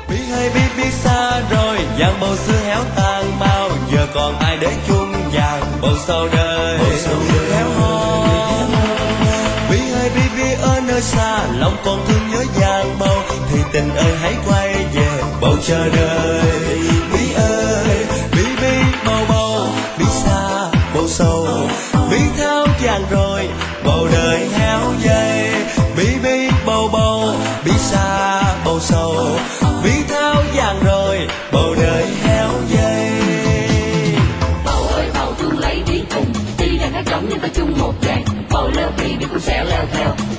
biết xa rồi, vàng bầu xưa héo tàn mau, giờ còn ai để chung vàng bầu sau đời héo hon. Biết ở nơi xa, lòng còn thương nhớ vàng bầu, thì tình ơi hãy quay về bầu chờ đợi. Bí ơi, bí bầu bầu, bí xa bầu sầu, bí tháo vàng rồi bầu đời héo dây. Bí bầu bầu, bí xa bầu sầu, bí tháo vàng rồi bầu đời héo dây. Bầu ơi bầu chung lấy biết cùng, tuy rằng khác trọng nhưng ta chung một vàng. Bầu leo thì biết cũng sẽ leo theo.